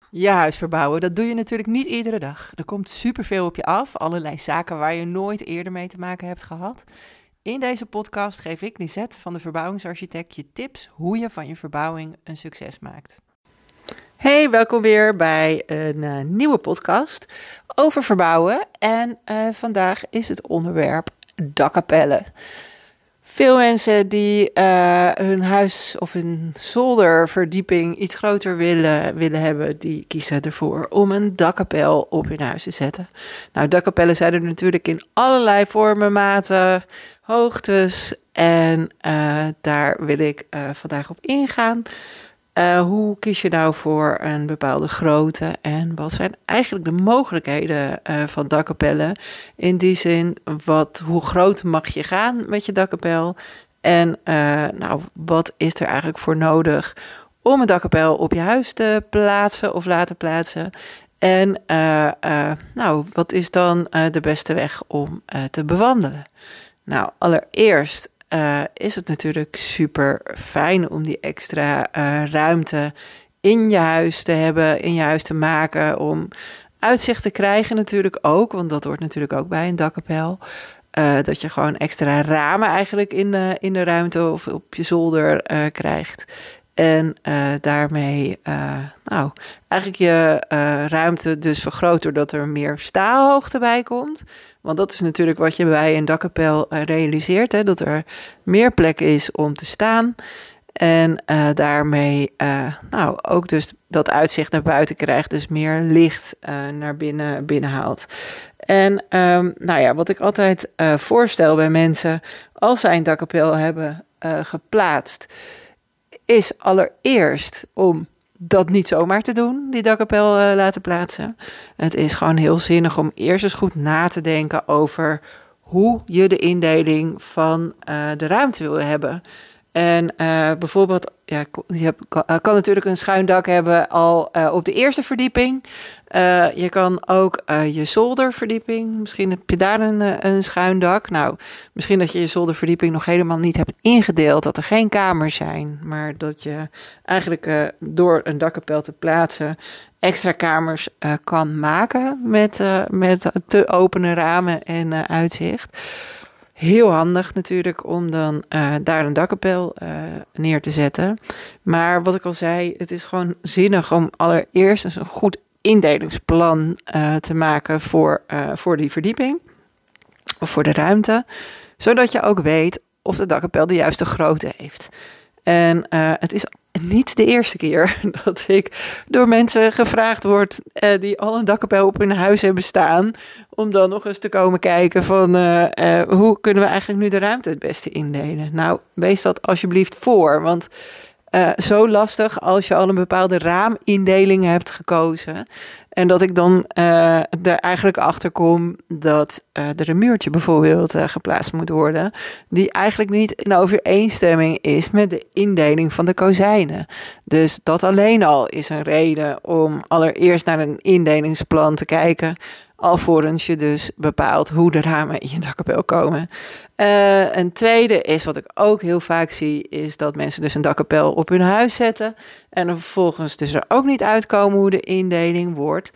Je huis verbouwen, dat doe je natuurlijk niet iedere dag. Er komt superveel op je af, allerlei zaken waar je nooit eerder mee te maken hebt gehad. In deze podcast geef ik, Lisette van de Verbouwingsarchitect, je tips hoe je van je verbouwing een succes maakt. Hey, welkom weer bij een nieuwe podcast over verbouwen. En vandaag is het onderwerp dakkapellen. Veel mensen die hun huis of hun zolderverdieping iets groter willen hebben, die kiezen ervoor om een dakkapel op hun huis te zetten. Nou, dakkapellen zijn er natuurlijk in allerlei vormen, maten, hoogtes. En daar wil ik vandaag op ingaan. Hoe kies je nou voor een bepaalde grootte en wat zijn eigenlijk de mogelijkheden van dakkapellen? In die zin, hoe groot mag je gaan met je dakkapel? En wat is er eigenlijk voor nodig om een dakkapel op je huis te plaatsen of laten plaatsen? En wat is dan de beste weg om te bewandelen? Nou, allereerst is het natuurlijk super fijn om die extra ruimte in je huis te hebben, in je huis te maken, om uitzicht te krijgen natuurlijk ook, want dat hoort natuurlijk ook bij een dakkapel. Dat je gewoon extra ramen eigenlijk in de ruimte of op je zolder krijgt. En daarmee eigenlijk je ruimte dus vergroot doordat er meer staalhoogte bij komt. Want dat is natuurlijk wat je bij een dakkapel realiseert, hè, dat er meer plek is om te staan. En daarmee ook dus dat uitzicht naar buiten krijgt, dus meer licht naar binnen haalt. En wat ik altijd voorstel bij mensen als zij een dakkapel hebben geplaatst, is allereerst om dat niet zomaar te doen, die dakkapel laten plaatsen. Het is gewoon heel zinnig om eerst eens goed na te denken over hoe je de indeling van de ruimte wil hebben. En bijvoorbeeld, kan natuurlijk een schuin dak hebben al op de eerste verdieping. Je kan ook je zolderverdieping, misschien heb je daar een schuin dak. Nou, misschien dat je je zolderverdieping nog helemaal niet hebt ingedeeld, dat er geen kamers zijn. Maar dat je eigenlijk door een dakkapel te plaatsen extra kamers kan maken met te openen ramen en uitzicht. Heel handig natuurlijk om dan daar een dakkapel neer te zetten. Maar wat ik al zei, het is gewoon zinnig om allereerst eens een goed indelingsplan te maken voor die verdieping. Of voor de ruimte. Zodat je ook weet of de dakkapel de juiste grootte heeft. En het is niet de eerste keer dat ik door mensen gevraagd word die al een dakkapel op hun huis hebben staan, om dan nog eens te komen kijken van hoe kunnen we eigenlijk nu de ruimte het beste indelen. Nou, wees dat alsjeblieft voor, want zo lastig als je al een bepaalde raamindeling hebt gekozen. En dat ik dan er eigenlijk achter kom dat er een muurtje bijvoorbeeld geplaatst moet worden, die eigenlijk niet in overeenstemming is met de indeling van de kozijnen. Dus dat alleen al is een reden om allereerst naar een indelingsplan te kijken, alvorens je dus bepaalt hoe de ramen in je dakkapel komen. Een tweede is, wat ik ook heel vaak zie, is dat mensen dus een dakkapel op hun huis zetten en er vervolgens dus er ook niet uitkomen hoe de indeling wordt.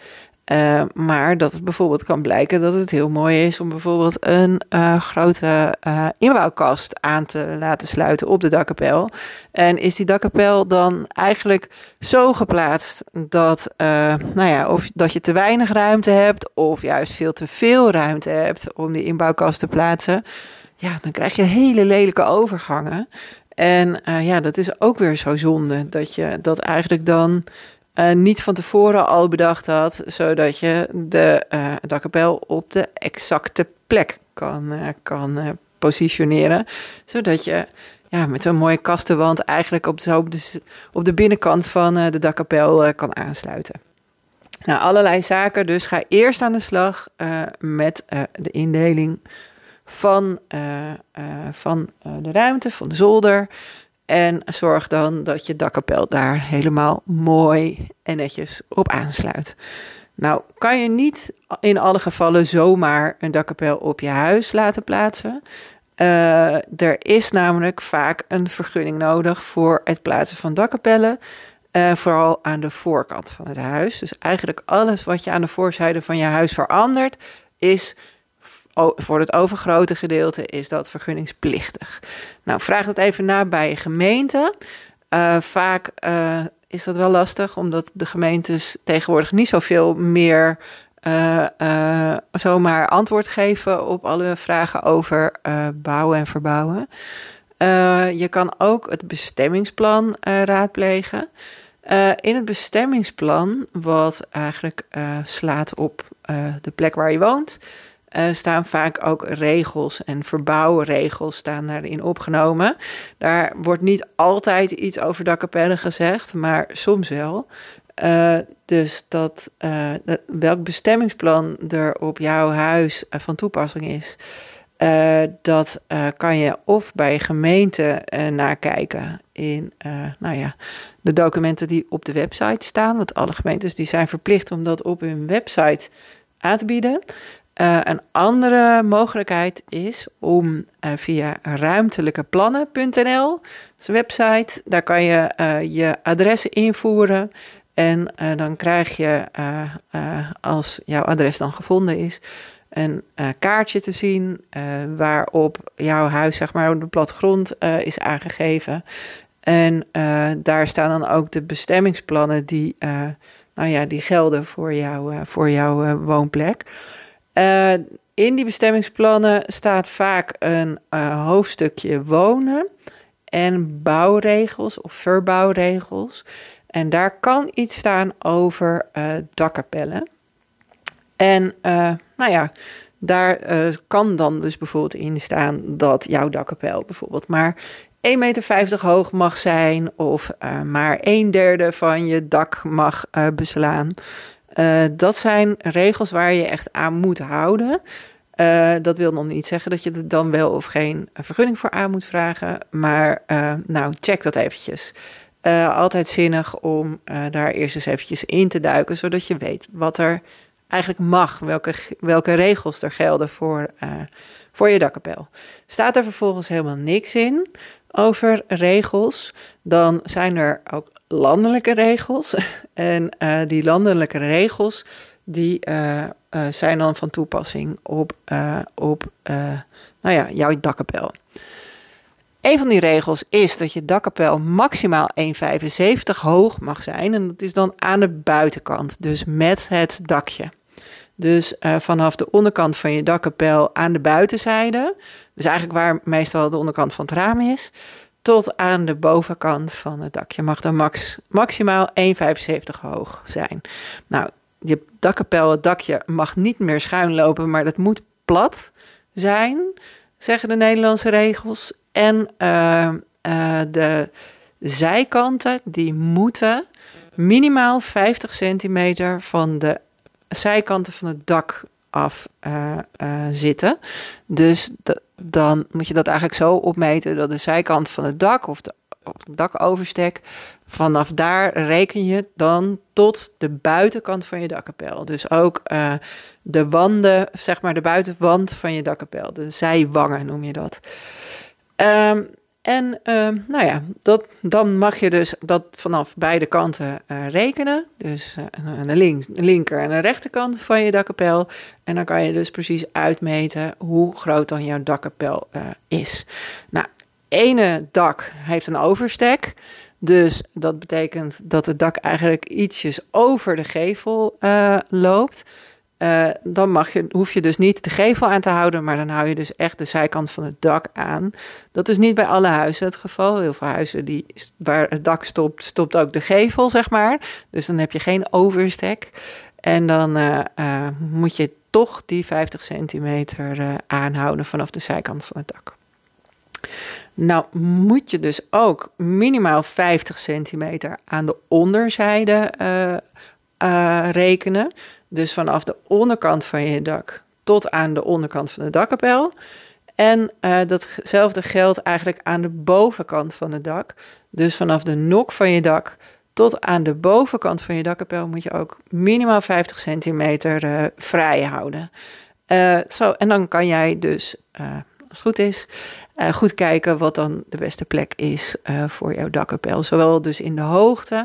Maar dat het bijvoorbeeld kan blijken dat het heel mooi is om bijvoorbeeld een grote inbouwkast aan te laten sluiten op de dakkapel. En is die dakkapel dan eigenlijk zo geplaatst dat, of dat je te weinig ruimte hebt of juist veel te veel ruimte hebt om die inbouwkast te plaatsen, ja, dan krijg je hele lelijke overgangen. En dat is ook weer zo zonde dat je dat eigenlijk dan niet van tevoren al bedacht had, zodat je de dakkapel op de exacte plek kan positioneren. Zodat je met zo'n mooie kastenwand eigenlijk op de binnenkant van de dakkapel kan aansluiten. Nou, allerlei zaken. Dus ga eerst aan de slag met de indeling van de ruimte, van de zolder. En zorg dan dat je dakkapel daar helemaal mooi en netjes op aansluit. Nou, kan je niet in alle gevallen zomaar een dakkapel op je huis laten plaatsen. Er is namelijk vaak een vergunning nodig voor het plaatsen van dakkapellen. Vooral aan de voorkant van het huis. Dus eigenlijk alles wat je aan de voorzijde van je huis verandert, is voor het overgrote gedeelte is dat vergunningsplichtig. Nou, vraag dat even na bij je gemeente. Vaak is dat wel lastig, omdat de gemeentes tegenwoordig niet zoveel meer zomaar antwoord geven op alle vragen over bouwen en verbouwen. Je kan ook het bestemmingsplan raadplegen. In het bestemmingsplan, wat eigenlijk slaat op de plek waar je woont, staan vaak ook regels en verbouwregels staan daarin opgenomen. Daar wordt niet altijd iets over dakkapellen gezegd, maar soms wel. Dus welk bestemmingsplan er op jouw huis van toepassing is, dat kan je of bij je gemeente nakijken in de documenten die op de website staan. Want alle gemeentes die zijn verplicht om dat op hun website aan te bieden. Een andere mogelijkheid is om via ruimtelijkeplannen.nl, dat is een website, daar kan je je adressen invoeren. En dan krijg je, als jouw adres dan gevonden is, een kaartje te zien waarop jouw huis, zeg maar, op de plattegrond is aangegeven. En daar staan dan ook de bestemmingsplannen die gelden voor jouw woonplek. In die bestemmingsplannen staat vaak een hoofdstukje wonen en bouwregels of verbouwregels. En daar kan iets staan over dakkapellen. En daar kan dan dus bijvoorbeeld in staan dat jouw dakkapel bijvoorbeeld maar 1,50 meter hoog mag zijn of maar 1/3 van je dak mag beslaan. Dat zijn regels waar je echt aan moet houden. Dat wil nog niet zeggen dat je er dan wel of geen vergunning voor aan moet vragen. Maar check dat eventjes. Altijd zinnig om daar eerst eens eventjes in te duiken, zodat je weet wat er eigenlijk mag, welke regels er gelden voor je dakkapel. Staat er vervolgens helemaal niks in over regels, dan zijn er ook landelijke regels. En die landelijke regels, die zijn dan van toepassing op jouw dakkapel. Een van die regels is dat je dakkapel maximaal 1,75 hoog mag zijn. En dat is dan aan de buitenkant, dus met het dakje. Dus vanaf de onderkant van je dakkapel aan de buitenzijde, dus eigenlijk waar meestal de onderkant van het raam is, tot aan de bovenkant van het dakje mag dan maximaal 1,75 hoog zijn. Nou, je dakkapel, het dakje mag niet meer schuin lopen, maar dat moet plat zijn, zeggen de Nederlandse regels. En de zijkanten, die moeten minimaal 50 centimeter van de zijkanten van het dak af zitten. Dus dan moet je dat eigenlijk zo opmeten dat de zijkant van het dak of de dakoverstek, vanaf daar reken je dan tot de buitenkant van je dakkapel. Dus ook de wanden, zeg maar de buitenwand van je dakkapel. De zijwangen noem je dat. Dan mag je dus dat vanaf beide kanten rekenen. Dus aan de linker en de rechterkant van je dakkapel. En dan kan je dus precies uitmeten hoe groot dan jouw dakkapel is. Nou, ene dak heeft een overstek. Dus dat betekent dat het dak eigenlijk ietsjes over de gevel loopt. Dan hoef je dus niet de gevel aan te houden, maar dan hou je dus echt de zijkant van het dak aan. Dat is niet bij alle huizen het geval. Heel veel huizen waar het dak stopt ook de gevel, zeg maar. Dus dan heb je geen overstek. En dan moet je toch die 50 centimeter aanhouden vanaf de zijkant van het dak. Nou moet je dus ook minimaal 50 centimeter aan de onderzijde rekenen. Dus vanaf de onderkant van je dak tot aan de onderkant van de dakkapel. En datzelfde geldt eigenlijk aan de bovenkant van het dak. Dus vanaf de nok van je dak tot aan de bovenkant van je dakkapel moet je ook minimaal 50 centimeter vrij houden. En dan kan jij dus, als het goed is, goed kijken wat dan de beste plek is voor jouw dakkapel. Zowel dus in de hoogte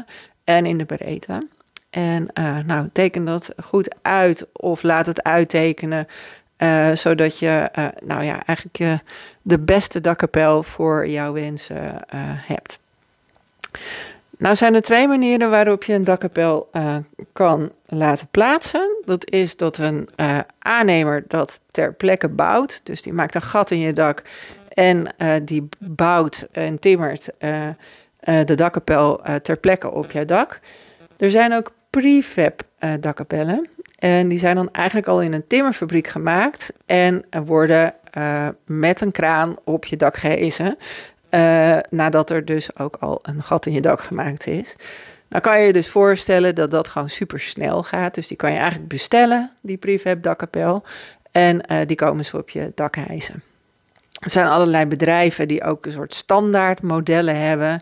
en in de breedte. En teken dat goed uit of laat het uittekenen, zodat je eigenlijk de beste dakkapel voor jouw wensen hebt. Nou zijn er 2 manieren waarop je een dakkapel kan laten plaatsen. Dat is dat een aannemer dat ter plekke bouwt. Dus die maakt een gat in je dak en die bouwt en timmert de dakkapel ter plekke op jouw dak. Er zijn ook prefab dakkapellen. En die zijn dan eigenlijk al in een timmerfabriek gemaakt en worden met een kraan op je dak gehezen. Nadat er dus ook al een gat in je dak gemaakt is. Nou kan je je dus voorstellen dat dat gewoon super snel gaat. Dus die kan je eigenlijk bestellen, die prefab dakkapel. En die komen ze op je dak hijsen. Er zijn allerlei bedrijven die ook een soort standaard modellen hebben.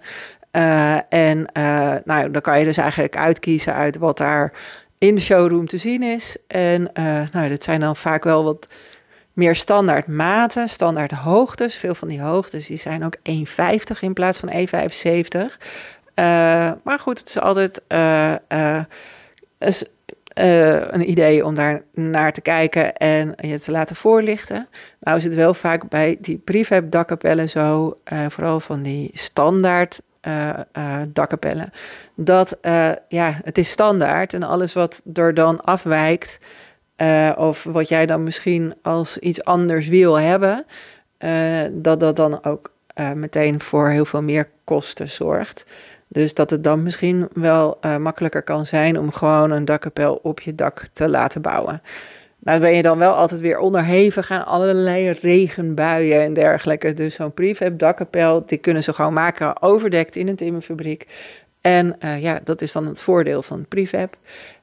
Dan kan je dus eigenlijk uitkiezen uit wat daar in de showroom te zien is. En dat zijn dan vaak wel wat meer standaard maten, standaard hoogtes. Veel van die hoogtes die zijn ook 1,50 in plaats van 1,75. Maar goed, het is altijd een idee om daar naar te kijken en je te laten voorlichten. Nou is het wel vaak bij die prefab dakkapellen zo, vooral van die standaard dakkapellen, dat het is standaard en alles wat er dan afwijkt, of wat jij dan misschien als iets anders wil hebben, dat dan ook meteen voor heel veel meer kosten zorgt. Dus dat het dan misschien wel makkelijker kan zijn om gewoon een dakkapel op je dak te laten bouwen. Nou ben je dan wel altijd weer onderhevig aan allerlei regenbuien en dergelijke. Dus zo'n prefab dakkapel, die kunnen ze gewoon maken overdekt in een timmerfabriek. En dat is dan het voordeel van prefab.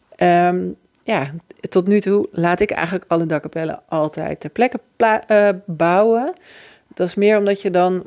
Tot nu toe laat ik eigenlijk alle dakkapellen altijd ter plekke bouwen. Dat is meer omdat je dan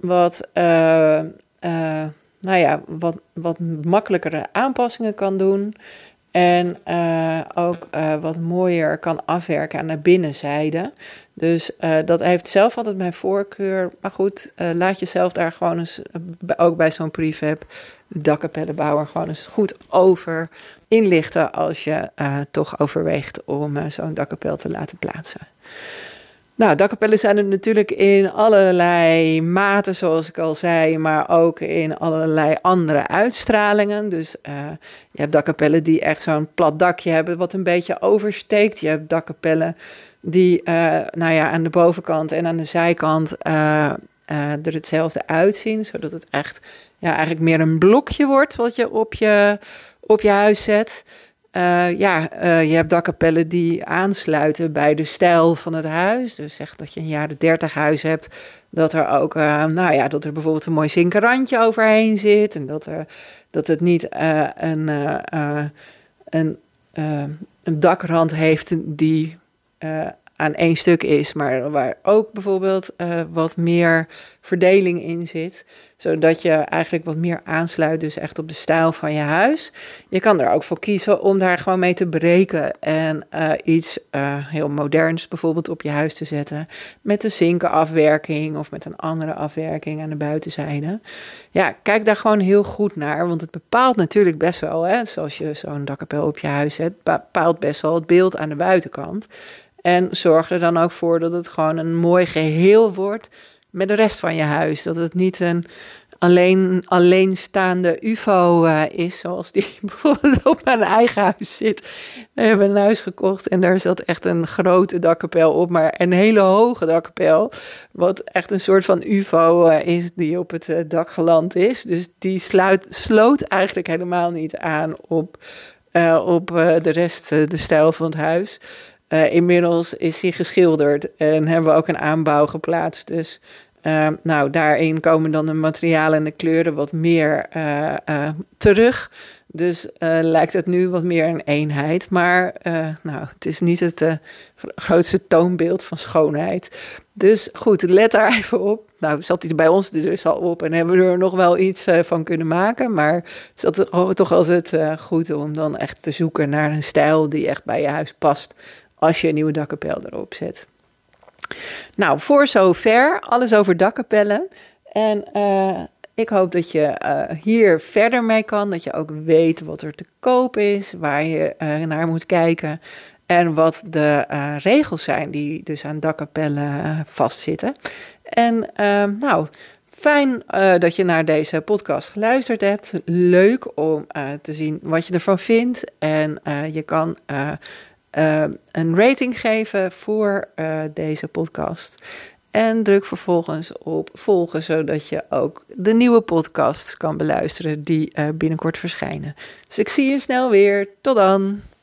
wat makkelijkere aanpassingen kan doen. En ook wat mooier kan afwerken aan de binnenzijde. Dus dat heeft zelf altijd mijn voorkeur. Maar goed, laat jezelf daar gewoon eens, ook bij zo'n prefab dakkapellenbouwer, gewoon eens goed over inlichten als je toch overweegt om zo'n dakkapel te laten plaatsen. Nou, dakkapellen zijn er natuurlijk in allerlei maten, zoals ik al zei, maar ook in allerlei andere uitstralingen. Dus je hebt dakkapellen die echt zo'n plat dakje hebben wat een beetje oversteekt. Je hebt dakkapellen die aan de bovenkant en aan de zijkant er hetzelfde uitzien, zodat het echt eigenlijk meer een blokje wordt wat je op je huis zet. Je hebt dakkapellen die aansluiten bij de stijl van het huis. Dus zeg dat je een jaren 30 huis hebt, dat er ook, dat er bijvoorbeeld een mooi zinken randje overheen zit. En dat het niet een dakrand heeft die aan één stuk is, maar waar ook bijvoorbeeld wat meer verdeling in zit, zodat je eigenlijk wat meer aansluit dus echt op de stijl van je huis. Je kan er ook voor kiezen om daar gewoon mee te breken en iets heel moderns bijvoorbeeld op je huis te zetten, met een zinkenafwerking of met een andere afwerking aan de buitenzijde. Ja, kijk daar gewoon heel goed naar, want het bepaalt natuurlijk best wel, zoals je zo'n dakkapel op je huis zet, bepaalt best wel het beeld aan de buitenkant. En zorg er dan ook voor dat het gewoon een mooi geheel wordt met de rest van je huis. Dat het niet een alleenstaande UFO is, zoals die bijvoorbeeld op mijn eigen huis zit. We hebben een huis gekocht en daar zat echt een grote dakkapel op, maar een hele hoge dakkapel. Wat echt een soort van UFO is die op het dak geland is. Dus die sloot eigenlijk helemaal niet aan op de rest, de stijl van het huis. Inmiddels is hij geschilderd en hebben we ook een aanbouw geplaatst. Dus daarin komen dan de materialen en de kleuren wat meer terug. Dus lijkt het nu wat meer een eenheid. Maar het is niet het grootste toonbeeld van schoonheid. Dus goed, let daar even op. Nou, zat hij bij ons dus al op en hebben we er nog wel iets van kunnen maken. Maar het is toch altijd goed om dan echt te zoeken naar een stijl die echt bij je huis past als je een nieuwe dakkapel erop zet. Nou, voor zover alles over dakkapellen. En Ik hoop dat je hier verder mee kan, dat je ook weet wat er te koop is, waar je naar moet kijken en wat de regels zijn die dus aan dakkapellen vastzitten. En fijn dat je naar deze podcast geluisterd hebt. Leuk om te zien wat je ervan vindt. En je kan een rating geven voor deze podcast. En druk vervolgens op volgen, zodat je ook de nieuwe podcasts kan beluisteren die binnenkort verschijnen. Dus ik zie je snel weer. Tot dan!